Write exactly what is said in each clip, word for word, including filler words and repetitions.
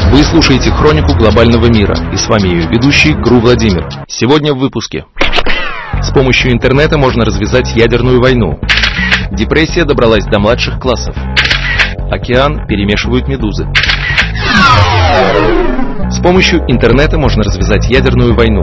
Вы слушаете «Хронику глобального мира», и с вами ее ведущий ГРУ Владимир. Сегодня в выпуске. С помощью интернета можно развязать ядерную войну. Депрессия добралась до младших классов. Океан перемешивают медузы. С помощью интернета можно развязать ядерную войну.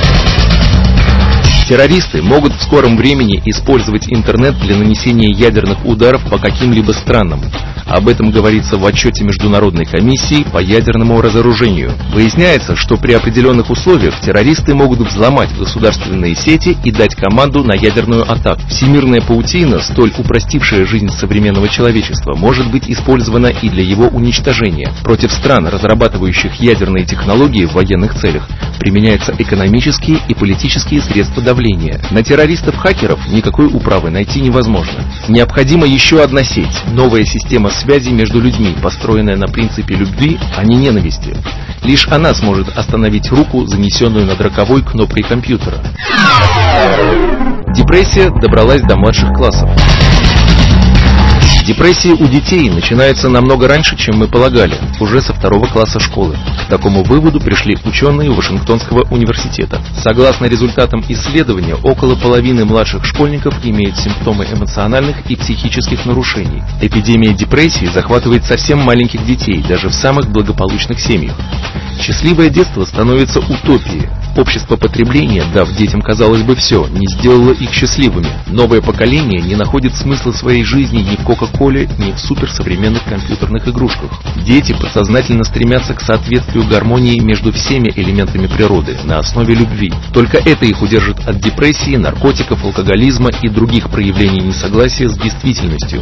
Террористы могут в скором времени использовать интернет для нанесения ядерных ударов по каким-либо странам. Об этом говорится в отчете Международной комиссии по ядерному разоружению. Выясняется, что при определенных условиях террористы могут взломать государственные сети и дать команду на ядерную атаку. Всемирная паутина, столь упростившая жизнь современного человечества, может быть использована и для его уничтожения. Против стран, разрабатывающих ядерные технологии в военных целях, применяются экономические и политические средства давления. На террористов-хакеров никакой управы найти невозможно. Необходима еще одна сеть, новая система связи между людьми, построенная на принципе любви, а не ненависти. Лишь она сможет остановить руку, занесенную над роковой кнопкой компьютера. Депрессия добралась до младших классов. Депрессии у детей начинаются намного раньше, чем мы полагали, уже со второго класса школы. К такому выводу пришли ученые Вашингтонского университета. Согласно результатам исследования, около половины младших школьников имеют симптомы эмоциональных и психических нарушений. Эпидемия депрессии захватывает совсем маленьких детей, даже в самых благополучных семьях. Счастливое детство становится утопией. Общество потребления, дав детям, казалось бы, все, не сделало их счастливыми. Новое поколение не находит смысла своей жизни ни в Кока-Коле, ни в суперсовременных компьютерных игрушках. Дети подсознательно стремятся к соответствию гармонии между всеми элементами природы на основе любви. Только это их удержит от депрессии, наркотиков, алкоголизма и других проявлений несогласия с действительностью.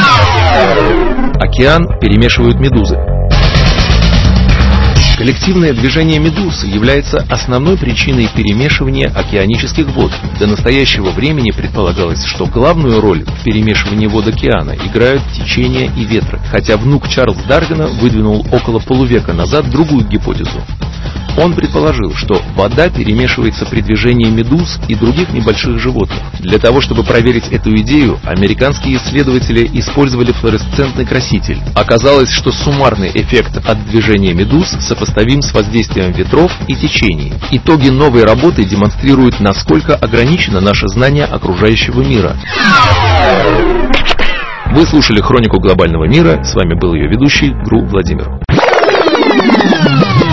Океан перемешивают медузы. Коллективное движение медуз является основной причиной перемешивания океанических вод. До настоящего времени предполагалось, что главную роль в перемешивании вод океана играют течения и ветры, хотя внук Чарльза Дарвина выдвинул около полувека назад другую гипотезу. Он предположил, что вода перемешивается при движении медуз и других небольших животных. Для того, чтобы проверить эту идею, американские исследователи использовали флуоресцентный краситель. Оказалось, что суммарный эффект от движения медуз сопоставим с воздействием ветров и течений. Итоги новой работы демонстрируют, насколько ограничено наше знание окружающего мира. Вы слушали «Хронику глобального мира», с вами был ее ведущий ГРУ Владимир.